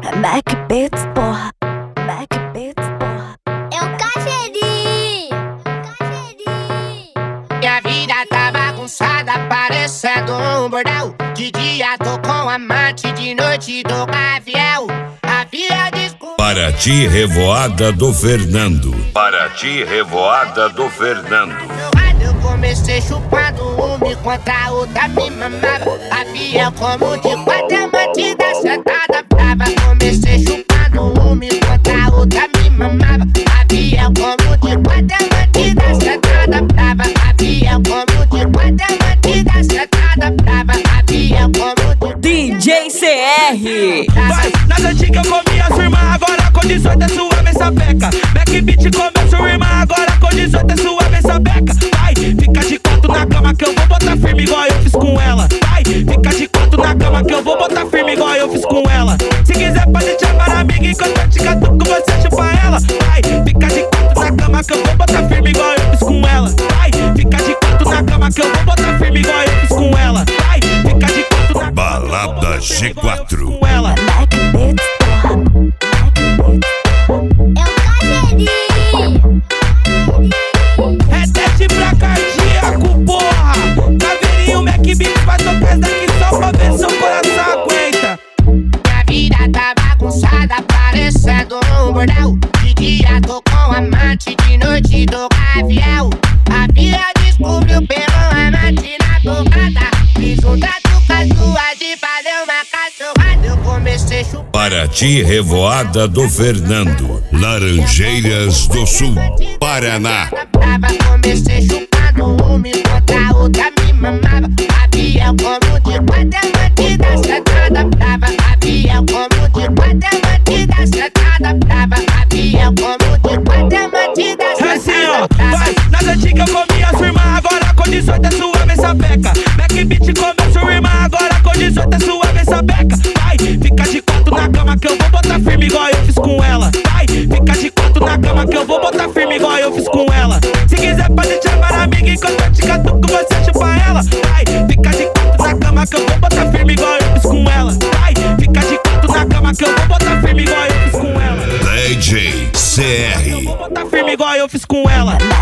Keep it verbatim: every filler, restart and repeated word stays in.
Mac Beats, porra. Mac Beats, porra. É o Cajeri. Minha vida tá bagunçada, parecendo um bordel. De dia tô com amante, de noite tô gaviel. A vida descobriu. Paraty, Revoada do Fernando. Paraty, Revoada do Fernando. Eu comecei chupando uma enquanto a outra me mamava. Havia como de quatro amante da sentada brava. Comecei chupando uma enquanto a outra me mamava. Havia como de quatro amante da sentada brava. Havia como de quatro amante da sentada brava. Havia como de D J C R. Vai, nas antigas eu comia sua irmã, agora com dezoito é suave essa beca. Mac Beat comeu sua irmã, agora com dezoito é suave essa beca. Vai, fica de quatro na cama que eu vou botar firme igual eu fiz com ela. Vai, fica de quatro na cama que eu vou botar firme igual eu fiz com ela. Se quiser pode te chamar amiga enquanto eu te catuco você chupa ela. Vai, fica de quatro na cama que eu vou botar firme igual eu fiz com ela. Vai, fica de quatro na cama que eu vou botar firme igual eu fiz com ela. Vai, fica de quatro na cama. Balada G quatro. Com ela. Mac Beats, porra. Mac Beats. É o Cajeri. É teste pra cardíaco, porra. Caveirinho, Mac Beat vai tocar daqui só pra ver seu coração aguenta. Minha vida tá bagunçada, parecendo um bordel. De dia tô com amante, de noite tô gaviel. A filha descobriu, pegou amante na tocada. Fiz um trato com as duas e fazer uma cachorrada. Eu comecei chupando. Paraty, Revoada do Fernando. Laranjeiras do Sul, Paraná. Comecei chupando uma enquanto a outra me mamava. Havia como de quatro amantes da sentada brava. Havia como de quatro amantes da sentada brava. Havia como de quatro amantes da É assim, ó, sentada brava. vai, nas antigas eu comia sua irmã, agora com dezoito é suave essa beca. Mac Beat comeu sua irmã, agora com dezoito é suave essa beca. Vai, fica de quatro na cama que eu vou botar firme igual eu fiz com ela. Vai, fica de quatro na cama que eu vou botar firme igual eu fiz com ela. Se quiser pode te chamar amiga enquanto eu te catuco você chupa ela. Vai, fica de quatro na cama que eu vou botar firme igual eu fiz com ela. Vai, fica de quatro na cama que eu vou botar firme igual eu fiz com ela. D J C R. Eu vou botar firme igual eu fiz com ela.